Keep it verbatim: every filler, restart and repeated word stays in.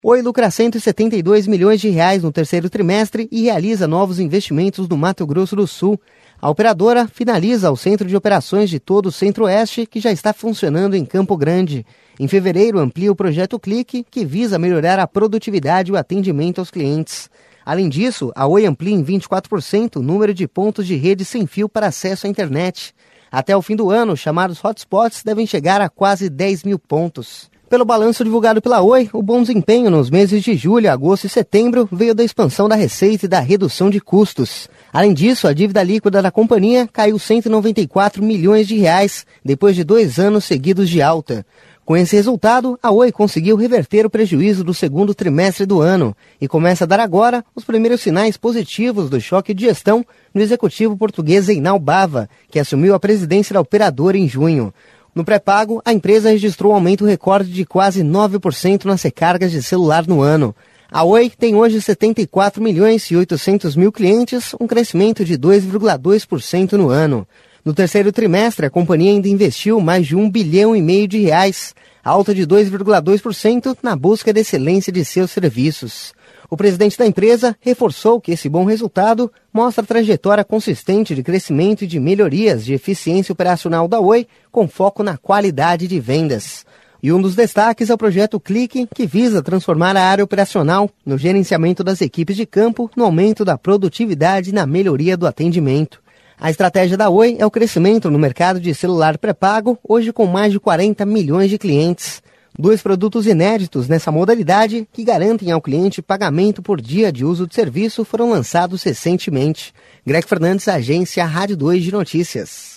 Oi lucra cento e setenta e dois milhões de reais no terceiro trimestre e realiza novos investimentos no Mato Grosso do Sul. A operadora finaliza o Centro de Operações de todo o Centro-Oeste, que já está funcionando em Campo Grande. Em fevereiro, amplia o projeto Clique, que visa melhorar a produtividade e o atendimento aos clientes. Além disso, a Oi amplia em vinte e quatro por cento o número de pontos de rede sem fio para acesso à internet. Até o fim do ano, os chamados hotspots devem chegar a quase dez mil pontos. Pelo balanço divulgado pela Oi, o bom desempenho nos meses de julho, agosto e setembro veio da expansão da receita e da redução de custos. Além disso, a dívida líquida da companhia caiu cento e noventa e quatro milhões de reais, depois de dois anos seguidos de alta. Com esse resultado, a Oi conseguiu reverter o prejuízo do segundo trimestre do ano e começa a dar agora os primeiros sinais positivos do choque de gestão no executivo português Zeinal Bava, que assumiu a presidência da operadora em junho. No pré-pago, a empresa registrou um aumento recorde de quase nove por cento nas recargas de celular no ano. A Oi tem hoje setenta e quatro milhões e oitocentos mil clientes, um crescimento de dois vírgula dois por cento no ano. No terceiro trimestre, a companhia ainda investiu mais de um bilhão e meio de reais, alta de dois vírgula dois por cento na busca da excelência de seus serviços. O presidente da empresa reforçou que esse bom resultado mostra a trajetória consistente de crescimento e de melhorias de eficiência operacional da Oi, com foco na qualidade de vendas. E um dos destaques é o projeto Clique, que visa transformar a área operacional no gerenciamento das equipes de campo, no aumento da produtividade e na melhoria do atendimento. A estratégia da Oi é o crescimento no mercado de celular pré-pago, hoje com mais de quarenta milhões de clientes. Dois produtos inéditos nessa modalidade, que garantem ao cliente pagamento por dia de uso de serviço, foram lançados recentemente. Greg Fernandes, Agência Rádio dois de Notícias.